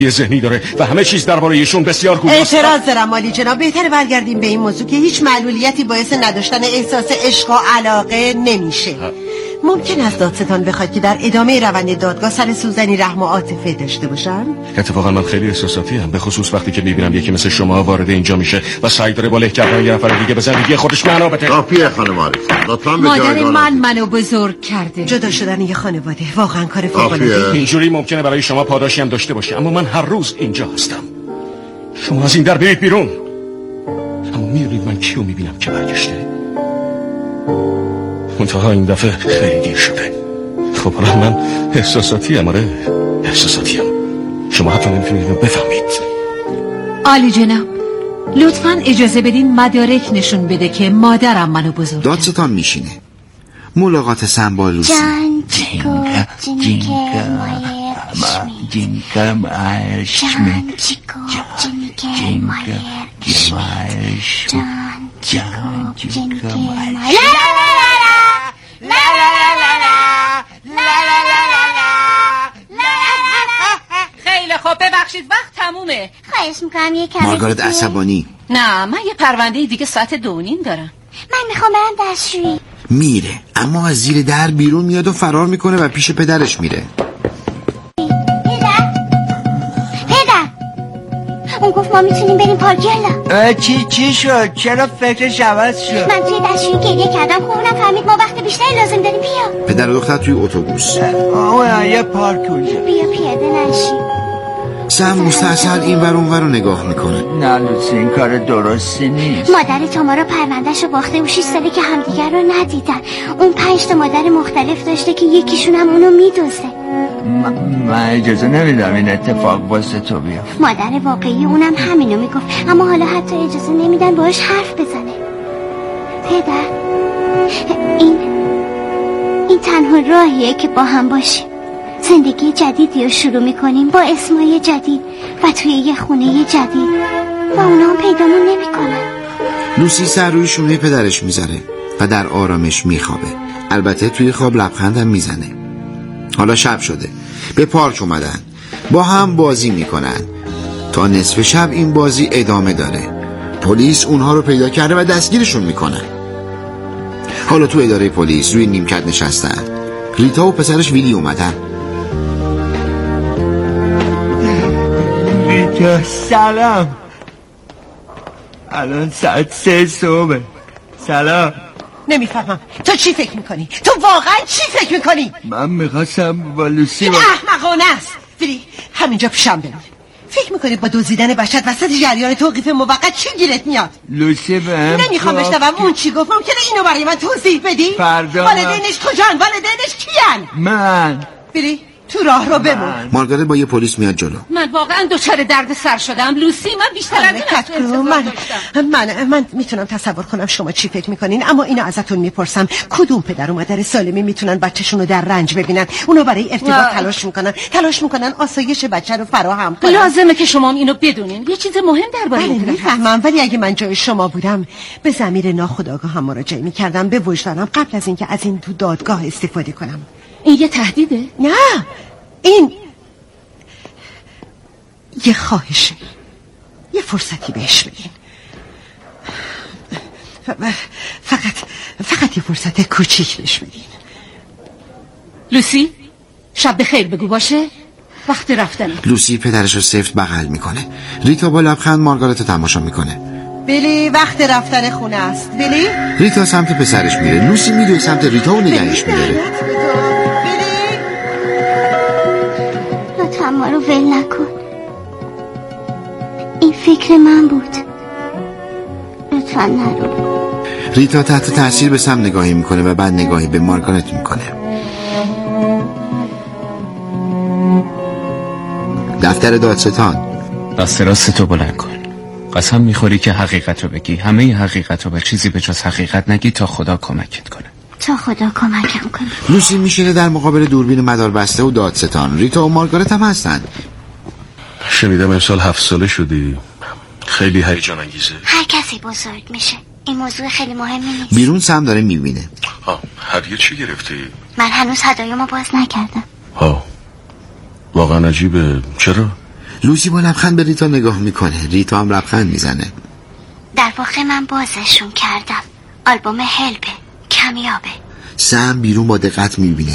ذهنی داره و همه چیز درباره ایشون بسیار گویاست. اعتراض دارم عالی جناب. بهتره برگردیم به این موضوع که هیچ معلولیتی باعث نداشتن احساس عشق و علاقه نمیشه. ممکن است دادستان بخواد که در ادامه روند دادگاه سر سوزنی رحم و عاطفه داشته باشن؟ اتفاقا من خیلی احساساتی ام، به خصوص وقتی که میبینم یکی مثل شما وارد اینجا میشه و سعی داره با له کردن یه نفر دیگه به زندگی خودش معنا بده. کافیه خانم آریس، لطفاً به مادر منو بزرگ کرده. جدا شدن یه خانواده واقعا کار فوق‌العاده. اینجوری ممکنه برای شما پاداشی هم داشته باشه، اما من هر روز اینجا هستم. شما از این در برید بیرون. اما میدونید من کیو میبینم که برگشته؟ منتها این دفعه خیلی دیر شده. خب حالا من احساساتی ام. آره احساساتی ام. شما حتی نمیتونید بفهمید. عالی جناب، لطفاً اجازه بدین مدارک نشون بده که مادرم منو بزرگ کرد. دادستان میشینه. ملاقات سم با لوسی. خیلی خوب، ببخشید وقت تمومه. خواهش میکنم یه کمی. مارگارت عصبانی. نه من یه پرونده دیگه ساعت 2:30 دارم. من میخوام برم دستشویی. میره اما از زیر در بیرون میاد و فرار میکنه و پیش پدرش میره. پدر اون گفت ما میتونیم بریم پارک. یالا. چی شد؟ چرا فکرش عوض شد؟ من توی دستشویی گریه کردم، خب اونم فهمید ما وقت بیشتری لازم داریم. بیا. پدر و دختر توی اتوبوس. یه پارک اونجا. بیا پیاده نشی. سم مستحصل این ور اون ور رو نگاه میکنه. نه لوسی این کار درستی نیست. مادر تامارا پروندهشو باخته و 6 ساله که همدیگر رو ندیدن. اون 5 تا مادر مختلف داشته که یکیشون هم اونو میدوزه. من اجازه نمیدم این اتفاق واسه تو بیفته. مادر واقعی اونم همینو میگفت، اما حالا حتی اجازه نمیدن باهاش حرف بزنه. پدر این تنها راهیه که با هم باشیم. زندگی جدیدی رو شروع میکنیم با اسمای جدید و توی یه خونه جدید و اونا هم پیدامون نمیکنن. لوسی سر روی شونه پدرش میذاره و در آرامش میخوابه. البته توی خواب لبخندم میزنه. حالا شب شده، به پارک اومدن، با هم بازی میکنن. تا نصف شب این بازی ادامه داره. پلیس اونها رو پیدا کرده و دستگیرشون میکنن. حالا تو اداره پلیس روی نیمکت نشستن. ریتا و پسرش ویلی اومدن. ریتا سلام. الان ساعت 3 صبح. سلام. نمیفهمم تو چی فکر میکنی؟ تو واقعا چی فکر میکنی؟ من میخواستم با لوسی احمقانه است. ولی همینجا پیشم بمون. فکر میکنی با دزدیدن بشر وسط جریان توقیف موقت چی گیرت میاد؟ لوسی بهم نمیخوام بشنوم اون چی گفت. ممکنه اینو برای من توضیح بدی؟ فردا والدینش کجان؟ والدینش کیان؟ من بری تو راه رو بمون. مارگارت با یه پلیس میاد جلو. من واقعا دچار درد سر شدم لوسی. من بیشتر از من میتونم تصور کنم شما چی فکر میکنین، اما اینو ازتون میپرسم کدوم پدر و مادر سالمی میتونن بچه‌شونو در رنج ببینن؟ اونو برای ارتباط تلاش میکنن آسایش بچه رو فراهم کنن. لازمه که شما اینو بدونین. یه چیز مهم درباره این میفهمم، ولی اگه من جای شما بودم به ضمیر ناخودآگاهم مراجعه میکردم به وجدانم قبل از اینکه از این تو دادگاه استفاده کنم. این یه تهدیده؟ نه، این یه خواهشه. یه فرصتی بهش بدین. فقط یه فرصت کوچیک بهش بدین. لوسی شب بخیر بگو باشه. وقت رفتنه. لوسی پدرش رو سفت بغل میکنه. ریتا با لبخند مارگارت رو تماشا میکنه. بلی وقت رفتن خونه است. بلی ریتا سمت پسرش میره. لوسی میره سمت ریتا و نگهش میداره. لطفا ما رو ول نکن. این فکر من بود. لطفا نرو. ریتا تحت تاثیر به سم نگاهی میکنه و بعد نگاهی به مارگارت میکنه. دفتر دادستان. دست راستو بلند کن. قسم میخوری که حقیقت رو بگی، همه حقیقت رو، و چیزی به جز حقیقت نگی تا خدا کمکت کنه. تا خدا کمکم کنه. لوسی میشینه در مقابل دوربین مداربسته و دادستان. ریتا و مارگارت هم هستن. شنیدم امسال 7 ساله شدی. خیلی هیجان انگیزه. هر کسی بزرگ میشه. این موضوع خیلی مهمی نیست. بیرون سم داره میبینه. هدیه چی گرفتی؟ من هنوز هدایامو باز نکردم. واقعا عجیبه. چرا؟ لوسی با لبخند به ریتا نگاه میکنه. ریتا هم لبخند میزنه. در واقع من بازشون کردم. آلبوم هلپه، کمیابه. سم بیرون با دقت میبینه.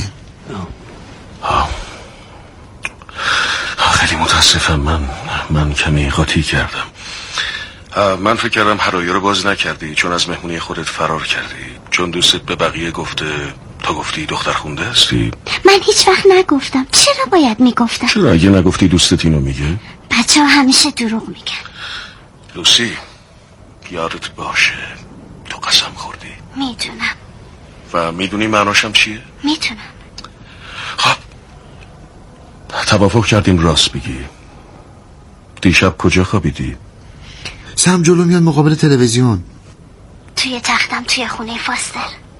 خیلی متاسفم، من کمی قاطی کردم. من فکر کردم هرایی رو باز نکردی چون از مهمونی خودت فرار کردی، چون دوستت به بقیه گفته تا گفتی دختر خونده هستی. من هیچ وقت نگفتم. چرا باید میگفتم؟ چرا اگه نگفتی دوستت اینو میگه؟ بچه ها همیشه دروغ میگن. لوسی یادت باشه تو قسم خوردی. میدونم. و میدونی معناشم چیه؟ میدونم. خب توافق کردیم راست بگی. دیشب کجا خوابیدی؟ سم جلو میاد مقابل تلویزیون. توی تختم توی خونه فاستر.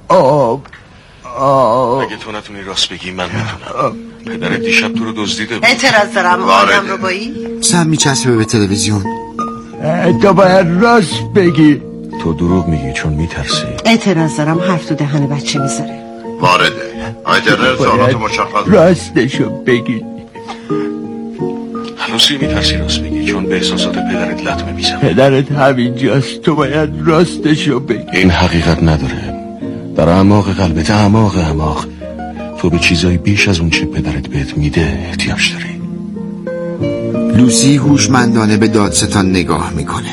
اگه تو نتونی راست بگی من میتونم. پدرت دیشب تو رو دزدیده بود. اعتراض دارم آدم رو بایی. سم میچسبه به تلویزیون. تو باید راست بگی. تو دروغ میگی چون میترسی. اعتراض دارم حرف تو دهن بچه میذاره. وارده آیترنر سوالات مشخص. راستشو بگی. لوسی میترسی راست بگی چون به احساسات پدرت لطمه میزنه. پدرت همینجاست، تو باید راستشو بگی. این حقیقت نداره. در اعماق قلبت، اعماق تو به چیزای بیش از اون چه پدرت بهت میده احتیاج داری. لوسی هوشمندانه به دادستان نگاه میکنه.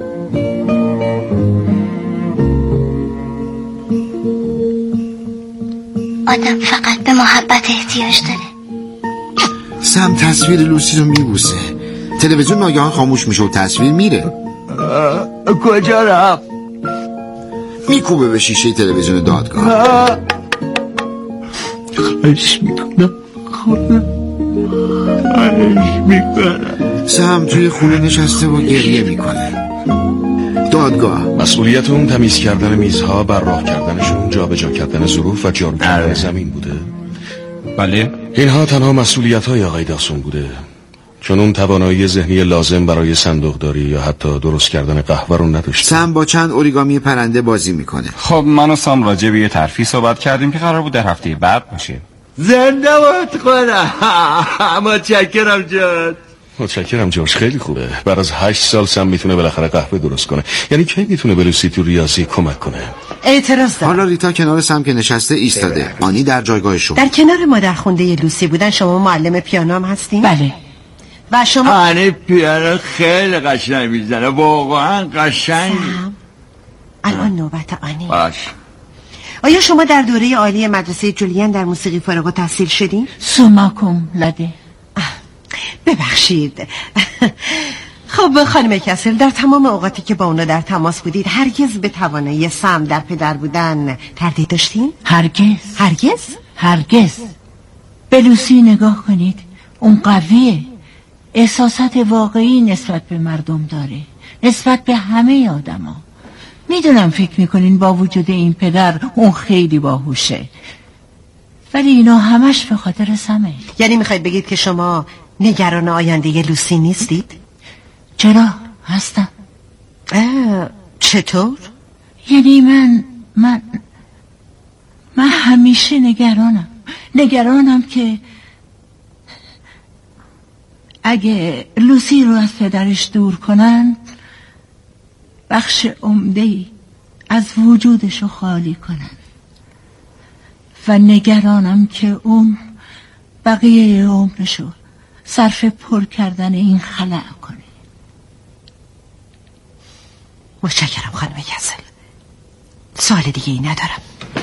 آدم فقط به محبت احتیاج داره. سم تصویر لوسی رو میبوسه. تلویزیون ناگهان خاموش میشه و تصویر میره. کجا رفت؟ میکوبه به شیشه تلویزیون دادگاه. خواهش میکنم. سم توی خونه نشسته و گریه میکنه. دادگاه. مسئولیت اون تمیز کردن میزها، براق کردنشون، جابجا کردن ظروف و جارو کردن زمین بوده. بله. اینها تنها مسئولیت‌های آقای داسون بوده، چون اون توانایی ذهنی لازم برای صندوقداری یا حتی درست کردن قهوه رو نداشت. سم با چند اوریگامی پرنده بازی میکنه. خب من و سام راجع به یه ترفیع صحبت کردیم که قرار بود در هفته بعد باشه. زنده باد کنم. متشکرم جان. متشکرم جورج، خیلی خوبه. بعد از 8 سال سم میتونه بالاخره قهوه درست کنه. یعنی کی میتونه به لوسی تو ریاضی کمک کنه؟ اعتراض دارم. حالا ریتا کنار سم که نشسته ایستاده. آنی در جایگاه شما. در کنار مادر خونده لوسی بودن. شما معلم پیانو هم هستین؟ بله. و شما آنی پیانو خیلی قشنگ میزنه، واقعا قشنگ. الان نوبت آنی. باش. آیا شما در دوره عالی مدرسه جولین در موسیقی فارغ التحصیل شدین؟ سوماکم لده. ببخشید. خب خانم کسل، در تمام اوقاتی که با اونا در تماس بودید هرگز به توانایی سم در پدر بودن تردید داشتین؟ هرگز. به لوسی نگاه کنید. اون قویه. احساسات واقعی نسبت به مردم داره، نسبت به همه آدما. میدونم فکر میکنین با وجود این پدر اون خیلی باهوشه، ولی اینا همش به خاطر سمه. یعنی میخواید بگید که شما نگران آینده لوسی نیستید؟ چرا؟ هستم. چطور؟ یعنی من همیشه نگرانم که اگه لوسی رو از پدرش دور کنن بخش عمده‌ای از وجودش رو خالی کنن و نگرانم که اون بقیه عمرشو صرف پر کردن این خلأ کنه. متشکرم خانم کسل، سوال دیگه ای ندارم.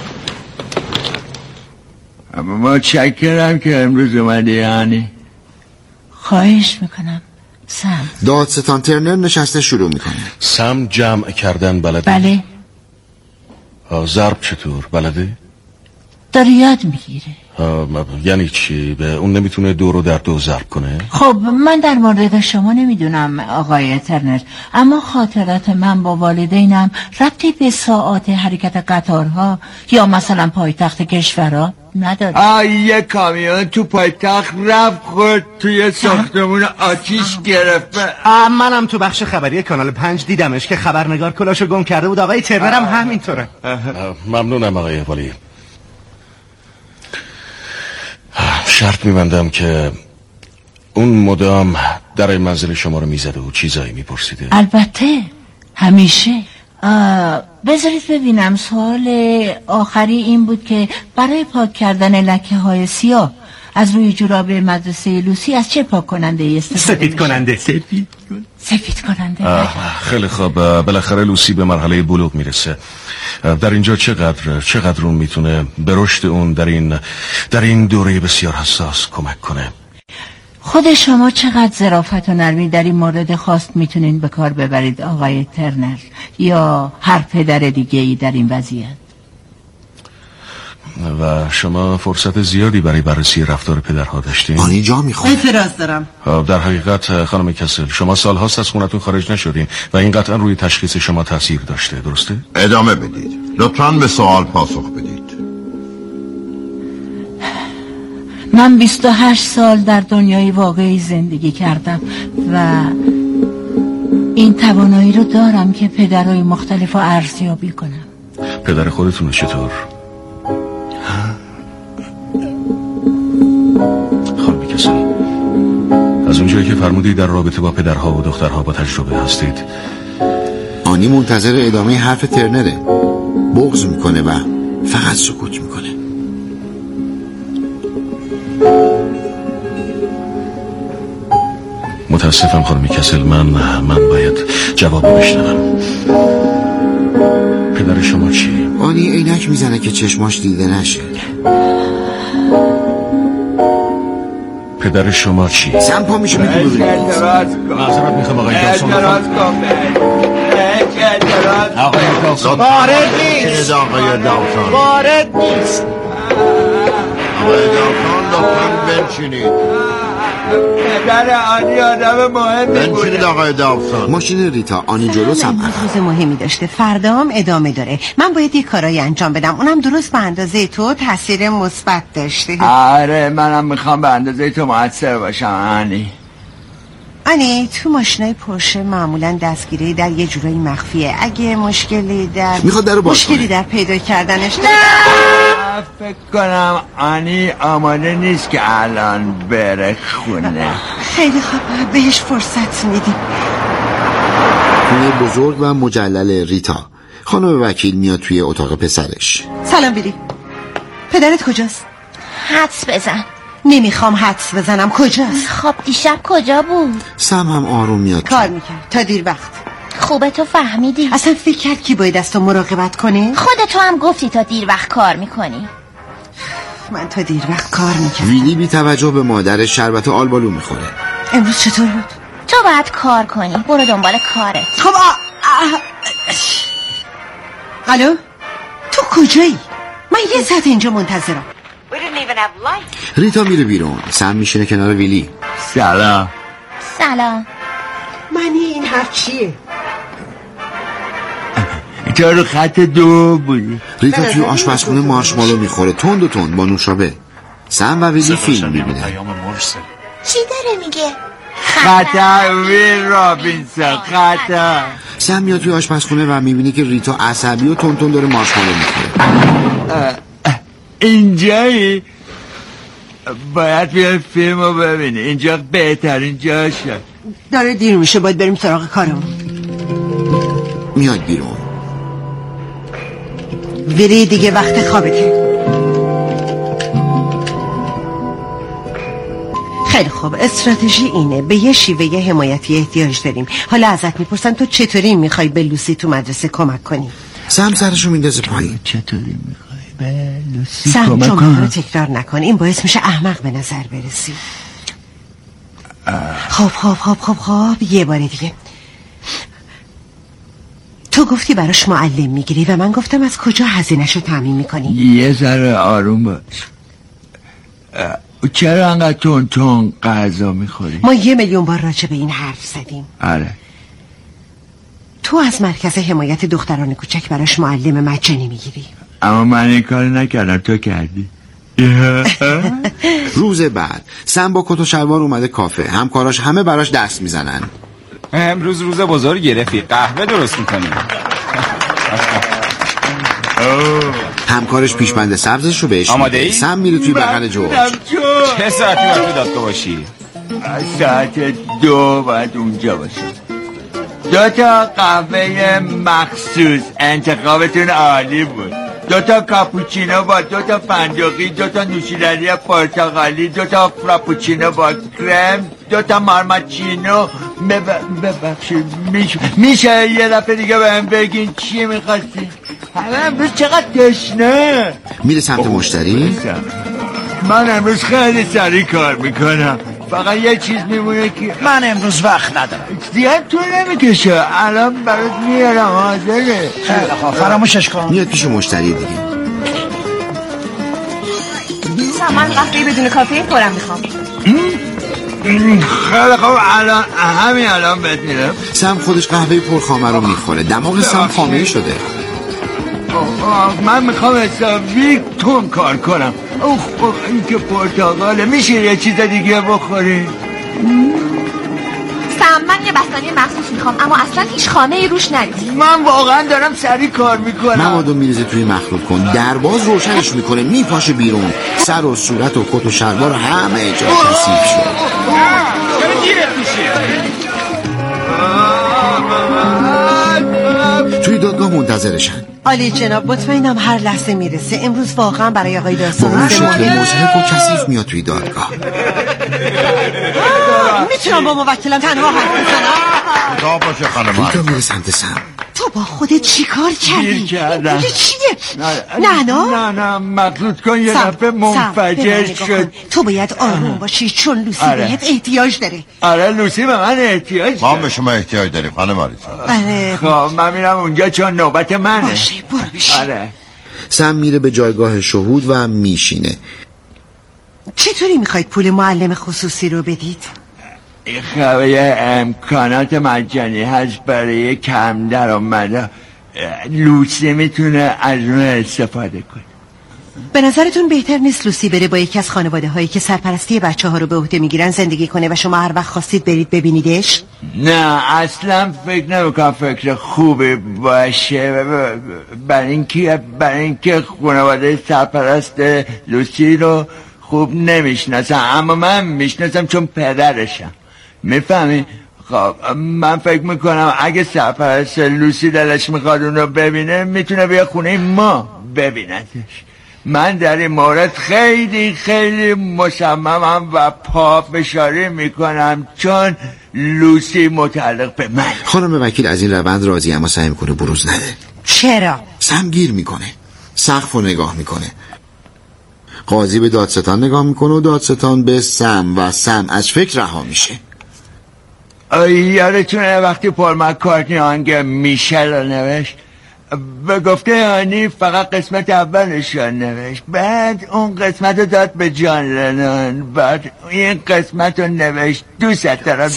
اما متشکرم که امروز اومدی یعنی. خواهش میکنم. سم. دادستان ترنر نشسته شروع میکنه. سم جمع کردن بلده؟ بله. ضرب چطور بلده؟ داره یاد میگیره. یعنی چی؟ به اون نمیتونه 2 رو در 2 ضرب کنه؟ خب من در مورد شما نمیدونم آقای ترنر، اما خاطرات من با والدینم ربطی به ساعات حرکت قطارها یا مثلا پایتخت کشورها نداره. یه کامیون تو پایتخت رفت خورد توی ساختمون آتیش گرفت. منم تو بخش خبری کانال 5 دیدمش که خبرنگار کلاشو گم کرده بود. آقای ترنر هم همینطوره. ممنونم آقای والی. شرط میبندم که اون مدام در منزل شما رو میزده و چیزایی میپرسیده؟ البته همیشه. بذارید ببینم، سوال آخری این بود که برای پاک کردن لکه های سیاه از روی جوراب مدرسه لوسی از چه پاک کننده استفاده سفید کننده. سفید کننده. خیلی خوب. بالاخره لوسی به مرحله بلوغ میرسه. در اینجا چقدر اون میتونه به رشد اون در این دوره بسیار حساس کمک کنه؟ خود شما چقدر ظرافت و نرمی در این مورد خاص میتونین به کار ببرید آقای ترنر یا هر پدر دیگه ای در این وضعیت؟ و شما فرصت زیادی برای بررسی رفتار پدرها داشتین؟ آنی جا میخواد. اعتراض دارم. در حقیقت خانم کسل، شما سالهاست از خونتون خارج نشدین و این قطعا روی تشخیص شما تاثیر داشته، درسته؟ ادامه بدید. لطفاً به سوال پاسخ بدید. من 28 سال در دنیای واقعی زندگی کردم و این توانایی رو دارم که پدرهای مختلف رو ارزیابی کنم. پدر خودتون چطور؟ خانم کسل، از اونجایی که فرمودید در رابطه با پدرها و دخترها با تجربه هستید، آنی منتظر ادامه حرف ترنره. بغض میکنه و فقط سکوت میکنه. متاسفم خانم کسل، من باید جواب بشنوم. پدر شما چی؟ آنی عینک میزنه که چشماش دیده نشه. پدر شما چی؟ سمپا میشه میگه معذرت میخوام آقای داوسون. وارد نیست. آقای داوسون وارد نیست. آقای داوسون لطفاً بنشینید. پدر آنی آدم مهمی بود. بنشینید آقای داوسون. ماشین ریتا. آنی جلو سم روز مهمی داشته، فردا هم ادامه داره. من باید یک کارایی انجام بدم، اونم درست به اندازه تو تاثیر مثبت داشته. آره منم میخوام به اندازه تو مؤثر باشم. آنی تو ماشینای پرشه معمولا دستگیری در یه جورایی مخفیه. اگه مشکلی در پیدا کردنش داره. فکر کنم آنی آماده نیست که الان بره خونه. خیلی خوب، بهش فرصت میدیم. خونه بزرگ و مجلل ریتا. خانم وکیل میاد توی اتاق پسرش. سلام بیلی. پدرت کجاست؟ حدس بزن. نمیخوام حدس بزنم. کجاست؟ خب دیشب کجا بود؟ سم هم آروم میاد. کار میکرد تا دیر وقت. خوبه تو فهمیدی. اصلا فکر کرد کی باید از تو مراقبت کنه؟ خودت هم گفتی تا دیر وقت کار میکنی. من تا دیر وقت کار میکردم. ویلی بی توجه به مادرش شربت آلبالو میخوره. امروز چطور بود؟ تو باید کار کنی. برو دنبال کارت. خب الو؟ تو کجایی؟ من یه ساعت اینجا منتظرم. ریتا میره بیرون. سم میشینه کنار ویلی. سلام. من این حرف چیه؟ تو رو خط 2 بودی. ریتا توی آشپزخونه مارشمالو میخوره تند و تند با نوشابه. سم و ویلی فیلم میبینه. چی داره میگه؟ خطر ویل رابینسون خطر. سم میاد توی آشپزخونه و میبینه که ریتا عصبی و تند تند داره مارشمالو میخوره. اینجایی باید بیای فیلم رو ببینی. اینجا بهترین جاشه. داره دیر میشه، باید بریم سراغ کارمون. میاد بیرون. ویلی دیگه وقت خوابته. خیلی خوب، استراتژی اینه. به یه شیوه حمایتی احتیاج داریم. حالا ازت میپرسن تو چطوری میخوای به لوسی تو مدرسه کمک کنی؟ سم سرشو میندازه پایین. چطوری میخوای به لوسی کمک کنی؟ سم جمله رو تکرار نکن، این باعث میشه احمق به نظر برسی. خب یه بار دیگه. تو گفتی براش معلم میگیری و من گفتم از کجا هزینه‌شو تامین میکنی؟ یه ذره آروم باش. چرا انقدر تون غذا میخوری؟ ما 1,000,000 بار راجع به این حرف زدیم. آره. تو از مرکز حمایت دختران کوچک براش معلم مجانی میگیری. اما من این کار نکردم، تو کردی. روز بعد سم با کت و شلوار اومده کافه. همکاراش همه براش دست میزنن. امروز روز بزرگی رفیق، قهوه درست میکنیم. همکارش پیشبند سبزش رو بهش آماده ای؟ سم میره توی بغل جورج. چه ساعتی باید تو دادگاه باشی؟ ساعت 2 باید اونجا باشم. 2 تا قهوه مخصوص، انتخابتون عالی بود. 2 تا کاپوچینو با 2 تا فندقی، 2 تا نوشیدنی پرتقالی، 2 تا فراپوچینو با کرم، 2 تا مارماچینو. ببخشید میشه یه دفعه دیگه بهم بگین چی میخواستی؟ همه امروز چقدر تشنه. میره سمت مشتری. من امروز خیلی سریع کار میکنم، فقط یه چیز میمونه که من امروز وقت ندارم. زیاد طول نمیکشه، الان برات میارم حاضره. فراموشش کن. میاد پیش مشتری دیگه. من قهوه بدون کافئین پرم میخوام. خیلی خوب، الان بهت میرم. سم خودش قهوه پرخامه رو میخوره. دماغ سم خامه شده. من میخوام حسابی تون کار کنم. این که پرتقاله. میشه یه چیز دیگه بخوری؟ من یه بستنی مخصوص میخوام، اما اصلا هیچ خامه ای روش نریز. من واقعا دارم سریع کار میکنم. موادو میریزه توی مخلوط کن، درباز روشنش میکنه، میپاشه بیرون. سر و صورت و کت و شلوار همه جا کثیف شد. توی دادگاه منتظرشن. عالی جناب، مطمئنم هر لحظه میرسه. امروز واقعا برای آقای داستان با اون شکل مضحک و کثیف میاد توی دادگاه. میتونم با موکلم تنها حرف بزنم؟ تا باشه خانم. ریتا میره سمت سم. تو با خودت چی کار کردی؟ کردم. چیه؟ نه مخلوط کن، یه دفعه منفجر شد. تو باید آروم باشی چون لوسی بهت احتیاج داره. آره لوسی به من احتیاج داره. ما به شما احتیاج داریم خانم آریسا. خب من میرم اونجا چون نوبت منه. باشه برو بشین. آره. سم میره به جایگاه شهود و میشینه. چطوری میخواید پول معلم خصوصی رو بدید؟ این خبر امکانات مجانی هست برای کم درآمدا. لوسی میتونه از اون استفاده کنه. به نظرتون بهتر نیست لوسی بره با یکی از خانواده هایی که سرپرستی بچه ها رو به عهده میگیرن زندگی کنه و شما هر وقت خواستید برید ببینیدش؟ نه اصلا فکر نمیکنم فکر خوبی باشه. برای اینکه خانواده سرپرست لوسی رو خوب نمیشناسم، اما من میشناسم چون پدرشم. میفهمی؟ خب من فکر میکنم اگه سرپرست لوسی دلش میخواد اون رو ببینه میتونه بیا خونه ما ببیندش. من در این مورد خیلی مصممم و پافشاری میکنم چون لوسی متعلق به من. خانم وکیل از این روند راضی اما سعی میکنه بروز نده. چرا؟ سم گیر میکنه، سقف رو نگاه میکنه. قاضی به دادستان نگاه میکنه و دادستان به سم و سم از فکر رها میشه. یادتونه وقتی پل مکارتنی آهنگ میشل رو نوشت؟ به گفته آنی فقط قسمت اولش رو نوشت، بعد اون قسمت رو داد به جان لنون، بعد این قسمت رو نوشت دوست دارم.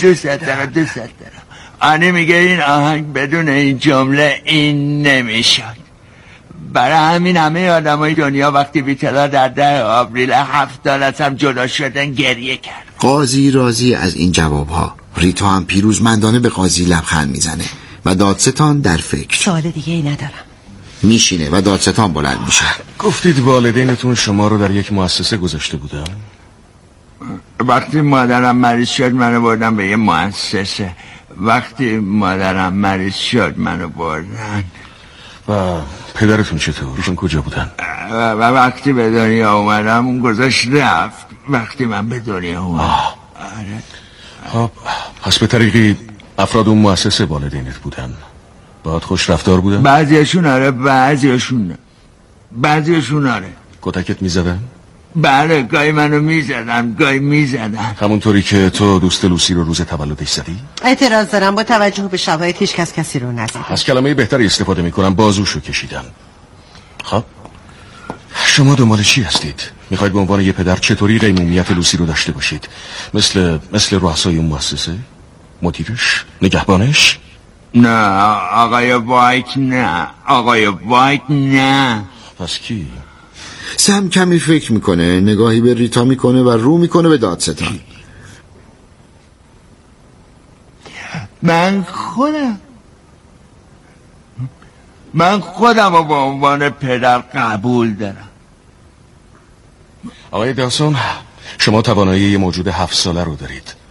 آنی میگه این آهنگ بدون این جمله این نمیشد. برای همین همه آدمای دنیا وقتی بی‌اطلاع در 10 آوریل 70 از هم جدا شدن گریه کرد. قاضی راضی از این جوابها. ریتا هم پیروزمندانه به قاضی لبخند میزنه و دادستان در فکر. سوال دیگه ای ندارم. میشینه و دادستان بلند میشه. گفتید والدینتون شما رو در یک مؤسسه گذاشته بودن؟ وقتی مادرم مریض شد منو بردن به یه مؤسسه. و پدرتون چطور؟ ایشون کجا بودن؟ و وقتی به دنیا اومدم اون گذاشت رفت. وقتی من به دنیا اومدم. خب پس به طریقی افراد اون مؤسسه والدینت بودن. باید خوش رفتار بودن؟ بعضیشون آره بعضیشون آره. کتکت میزدن؟ بله گاهی منو میزدن گاهی میزدن. همونطوری که تو دوست لوسی رو روز تولدش زدی؟ اعتراض دارم، با توجه به شواهد هیچ کسی رو نزد. از کلمه بهتری استفاده میکنم، بازوشو کشیدن. خب شما دنبال چی هستید؟ میخواید به عنوان یه پدر چطوری قیمومیت لوسی رو داشته باشید؟ مثل رؤسای اون مؤسسه؟ مدیرش؟ نگهبانش؟ نه آقای وایت نه. پس کی؟ سم کمی فکر میکنه، نگاهی به ریتا میکنه و رو میکنه به دادستان. من خودم رو به عنوان پدر قبول دارم. آقای داستان، شما توانایی یه موجود 7 ساله رو دارید.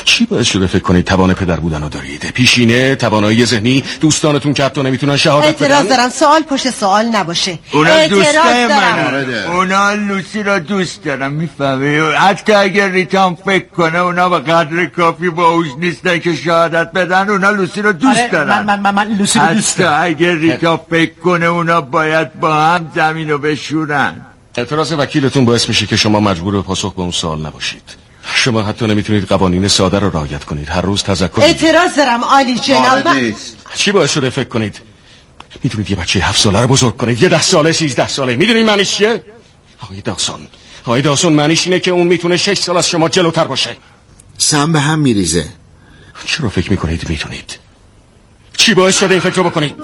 چی باعث شده فکر کنید توان پدر بودن رو دارید؟ پیشینه، توانایی ذهنی، دوستانتون که حتی نمیتونن شهادت بدن؟ اعتراض دارم، سوال پشت سوال نباشه. اونا دوستای منه، اونا لوسی رو دوست دارم، میفهمی؟ حتی اگر ریتام فکر کنه اونا به قدر کافی باهوش نیستن که شهادت بدن، اونا لوسی رو دوست دارن. من لوسی رو دوست دارم. حتی اگر ریتا فکر کنه اونا باید با هم زمین رو بشورن. اعتراض وکیلتون باعث میشه که شما مجبور به پاسخ به اون سوال نباشید. شما حتی نمیتونید قوانین ساده رو رعایت کنید. هر روز تذکر اعتراض دارم عالی جناب. چی باعث شده فکر کنید میتونید یه بچه 7 ساله رو بزرگ کنید؟ یه 10 ساله 13 ساله. میدونید معنیش چیه؟ آقای داوسون معنیش اینه که اون میتونه 6 سال از شما جلوتر باشه. سم به هم میریزه. چرا فکر میکنید میتونید؟ چی باعث شده این فکر رو بکنید؟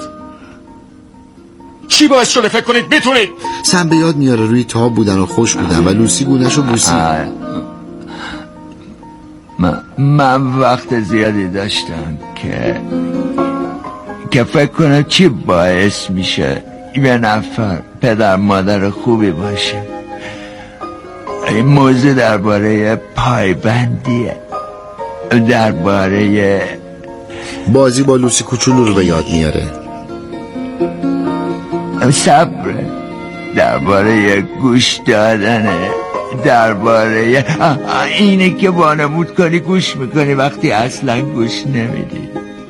چی باعث شده فکر کنید میتونید؟ سم به یاد میاره روی تاب بودن و خوش بودن و لوسی گونه‌شو بوسید. من وقت زیادی داشتم که فکر کنم چی باعث میشه یه نفر پدر مادر خوبی باشه. این موضوع درباره پایبندیه، درباره بازی با لوسی کوچولو رو به یاد میاره. صبر، درباره گوش دادنه، درباره اینه که وانمود کنی گوش میکنی وقتی اصلا گوش نمیدی.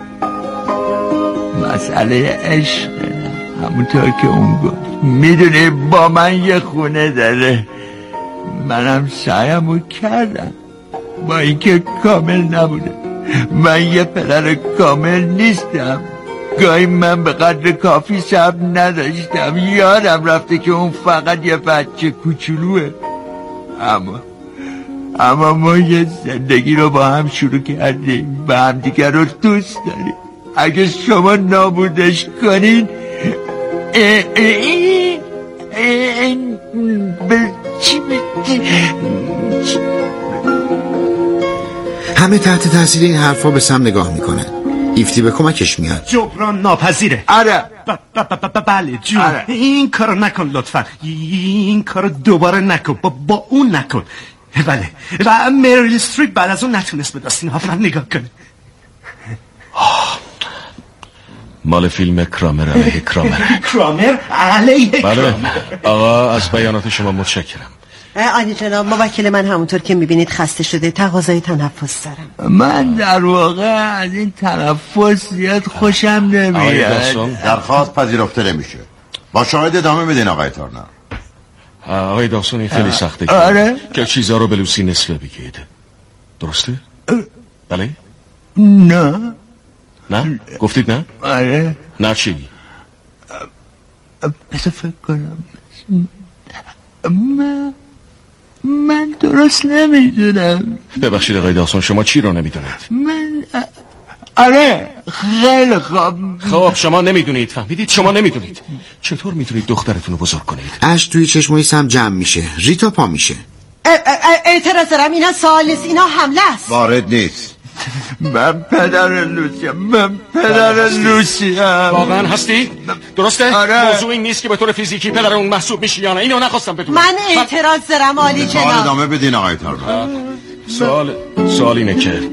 مسئله عشقه، همونطور که اون گفت. میدونی با من یه خونه داره، منم سعیمو کردم با اینکه کامل نبوده. من یه پدر کامل نیستم، گاهی من به قدر کافی صبر نداشتم. یادم رفته که اون فقط یه بچه کوچولوه. اما ما یه زندگی رو با هم شروع کردیم و هم دیگر رو دوست داریم. اگه شما نابودش کنین همه تحت تاثیر این حرفا به سم نگاه میکنن. ایفتی به کمکش میاد. جبران ناپذیره. آره بله جون. این کارو نکن لطفا، این کارو دوباره نکن، با اون نکن. بله و مریل استریپ بعد از اون نتونست به داستین هافمن نگاه کنه. مال فیلم کرامر علیه کرامر. کرامر علیه بله آقا، از بیانات شما متشکرم. عالی جناب، موکل من همونطور که میبینید خسته شده، تقاضای تنفس دارم. من در واقع از این تنفس زیاد خوشم نمیاد. درخواست پذیرفته نمیشه. با شاهد ادامه بدین آقای تارنر. آقای داوسون این خیلی سخته که چیزا رو به لوسی نصفه بگید. درسته؟ بله؟ نه. گفتید نه؟ آره. نه چی؟ بذار فکر کنم. من درست نمیدونم. ببخشید آقای داوسون، شما چی رو نمیدونید؟ آره خیلی خوب. خب شما نمیدونید، فهمیدید؟ شما نمیدونید. چطور میتونید دخترتون رو بزرگ کنید؟ اشک توی چشمای سم جمع میشه. ریتا پا میشه. اعتراض دارم، اینا سوال نیست، اینا حمله است. وارد نیست. من پدر لوسیم. واقعا هستی؟ درسته؟ آره. موضوع این نیست که به طور فیزیکی پدر اون محسوب میشی یا نه. اینو نخواستم بدونم. من اعتراض دارم عالی جناب. سوال ادامه بدین آقای تارنر. سوال اینه که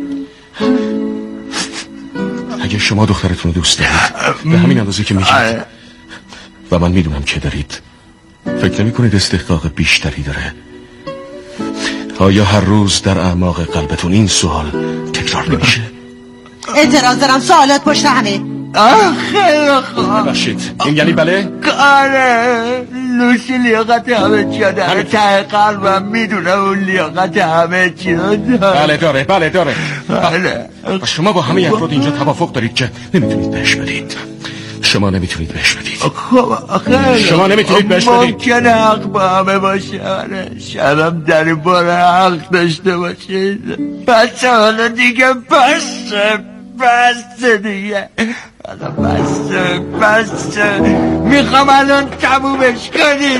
اگه شما دخترتون رو دوست دارید به همین اندازه که میگید و من میدونم که دارید، فکر نمی کنید استحقاق بیشتری داره؟ آیا هر روز در اعماق قلبتون این سوال تکرار نمیشه؟ اعتراض دارم، سوالات پشت همه. خیلی خوب. ببخشید این یعنی بله؟ آره لوسی لیاقت همه چی داره. ته قلبم میدونه اون لیاقت همه چی داره. بله داره. و شما با همه افراد اینجا توافق دارید که نمیتونید بهش بدید. شما نمیتونید بهش بدید. شما نمیتونید بهش بدید. ممکنه حق با همه باشه. آره شبم در بار حق داشته باشه. بس حالا دیگه بس دیگه بس میخوام الان تمومش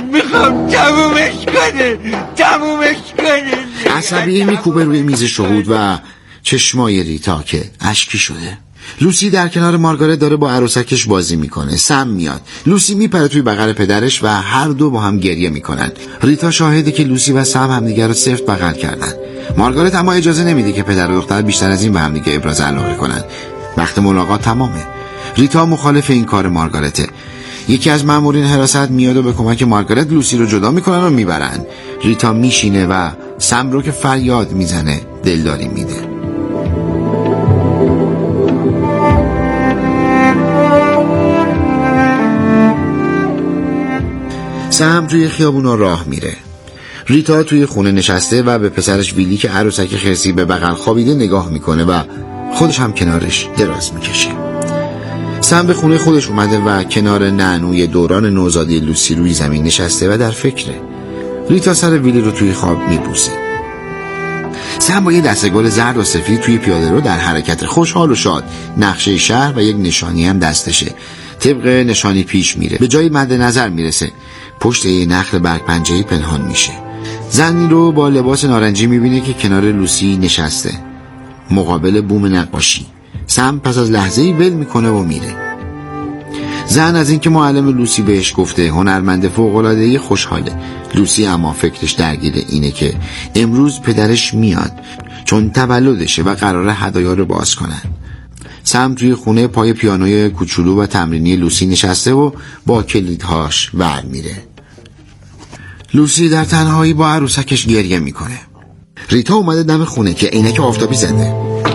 کنین. عصبی میکوبه روی میز شهود و چشمای ریتا که اشکی شده. لوسی در کنار مارگارت داره با عروسکش بازی میکنه. سم میاد. لوسی میپره توی بغل پدرش و هر دو با هم گریه میکنن. ریتا شاهده که لوسی و سم همدیگر رو سفت بغل کردن. مارگارت اما اجازه نمیده که پدر و دختر بیشتر از این به هم دیگه ابراز علاقه کنن. وقت ملاقات تمامه. ریتا مخالف این کار مارگارته. یکی از مامورین حراست میاد و به کمک مارگارت لوسی رو جدا میکنن و میبرن. ریتا میشینه و سم رو که فریاد میزنه دلداری میده. سم توی خیابونا راه میره. ریتا توی خونه نشسته و به پسرش ویلی که عروسک خرسی به بغل خوابیده نگاه میکنه و خودش هم کنارش دراز میکشه. سم به خونه خودش اومده و کنار نعنوی دوران نوزادی لوسی روی زمین نشسته و در فکره. ریتا سر ویلی رو توی خواب میبوسه. سم با یه دسته گل زرد و سفید توی پیاده رو در حرکت، خوشحال و شاد. نقشه شهر و یک نشانی هم دستشه. طبق نشانی پیش میره. به جای مد نظر میرسه. پشت یه نخل برگ پنجه‌ای پنهان میشه. زنی رو با لباس نارنجی میبینه که کنار لوسی نشسته مقابل بوم نقاشی. سم پس از لحظه‌ای ول میکنه و میره. زن از اینکه معلم لوسی بهش گفته هنرمند فوق‌العاده‌ای خوشحاله. لوسی اما فکرش درگیر اینه که امروز پدرش میاد چون تولدشه و قراره هدایا رو باز کنن. سم توی خونه پای پیانوی کوچولو و تمرینی لوسی نشسته و با کلیدهاش ور میره. لوسی در تنهایی با عروسکش گریه میکنه. ریتا اومده دم خونه که عینک آفتابی زده.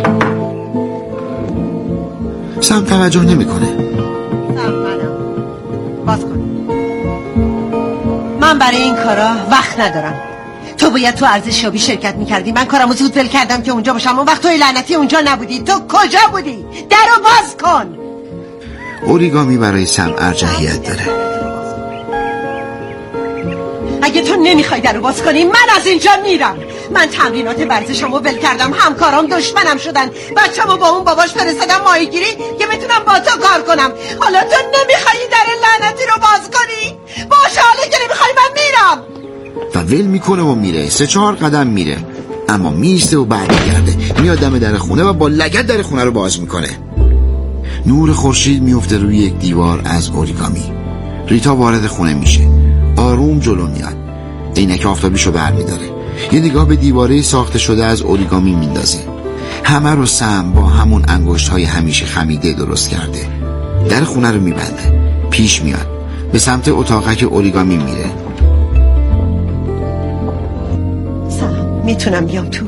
سم توجه نمیکنه. باز کن. من برای این کارا وقت ندارم. تو باید تو ارزشیابی شرکت میکردی. من کارمو زود ول کردم که اونجا باشم. اون وقت توی لعنتی اونجا نبودی. تو کجا بودی؟ درو باز کن. اوریگامی برای سم ارجحیت داره. اگه تو نمیخوای درو باز کنی من از اینجا میرم. من تمرینات ورزشمو ول کردم. همکارام دشمنم شدن. بچه‌مو با اون باباش فرستادم ماهیگیری که بتونم با تو کار کنم. حالا تو نمیخوای در لعنتی رو باز کنی؟ باشه، حالا که نمیخوای من میرم. و ول میکنه و میره. 3-4 قدم میره اما میسته و برمیگرده. میاد دم در خونه و با لگد در خونه رو باز میکنه. نور خورشید میفته روی یک دیوار از اوریگامی. ریتا وارد خونه میشه. آروم جلو میاد. عینک آفتابیشو برمیداره. یه نگاه به دیواره ساخته شده از اوریگامی میندازه. همه رو سم با همون انگشت‌های همیشه خمیده درست کرده. در خونه رو میبنده. پیش میاد. به سمت اتاقک اوریگامی میره. سم، میتونم بیام تو؟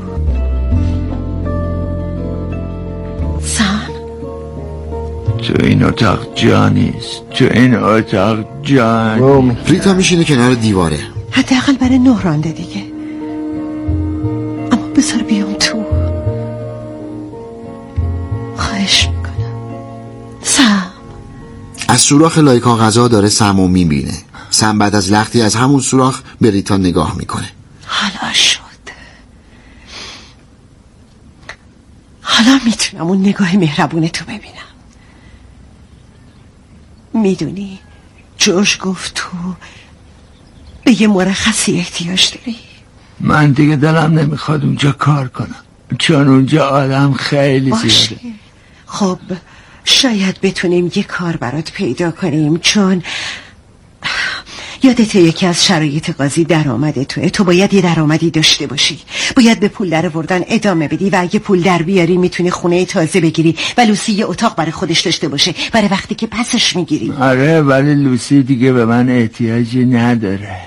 سم، تو این اتاق جا نیست. تو این اتاق جا نیست. ریتا میشینه کنار دیواره. حداقل برای 9 رانده دیگه. اما بذار بیام تو. خواهش میکنم. سم. از سوراخ لای کاغذها داره سمو میبینه. سم بعد از لختی از همون سوراخ به ریتا نگاه میکنه. حالا شد. حالا میتونم اون نگاه مهربون تو ببینم. میدونی جوش گفت تو به یه مرخصی احتیاج داری. من دیگه دلم نمیخواد اونجا کار کنم چون اونجا آدم خیلی زیاده. خب شاید بتونیم یه کار برات پیدا کنیم، چون یادته یکی از شرایط قاضی درآمد توه. تو باید یه درآمدی داشته باشی. باید به پول در آوردن ادامه بدی و اگه پول در بیاری میتونی خونه تازه بگیری و لوسی یه اتاق برای خودش داشته باشه برای وقتی که پسش میگیری. آره ولی لوسی دیگه به من احتیاجی نداره.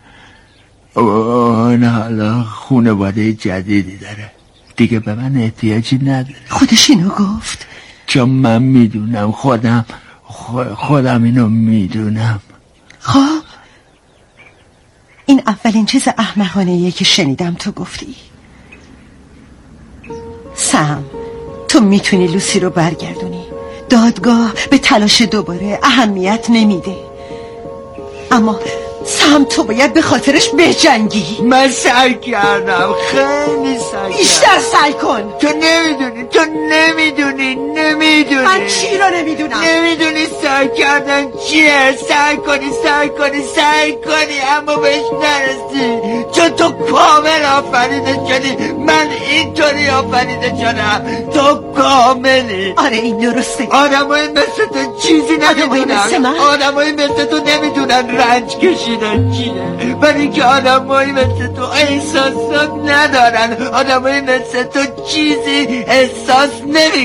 اون حالا خانواده جدیدی داره، دیگه به من احتیاجی نداره. خودش اینو گفت؟ چون من میدونم، خودم اینو میدونم. خب این اولین چیز احمقانه‌ایه که شنیدم تو گفتی. سم، تو میتونی لوسی رو برگردونی. دادگاه به تلاش دوباره اهمیت نمیده، اما سم تو باید به خاطرش بجنگی. من سعی کردم، خیلی سعی کردم. بیشتر سعی کن. تو نمیدونی نمیدونی من چی رو نمیدونم؟ نمیدونی سعی کردن چیه؟ سعی کنی اما بهش نرسی، چون تو کامل آفریده شدی. من اینطوری آفریده شدم، تو کاملی. آره این درسته. آدمای مثل تو چیزی نمیدونن. آدمای مثل تو نمیدونن رنج کشیدن چیه، ولی اینکه آدمای مثل تو احساسات ندارن. آدمای مثل تو چیزی احساس نمی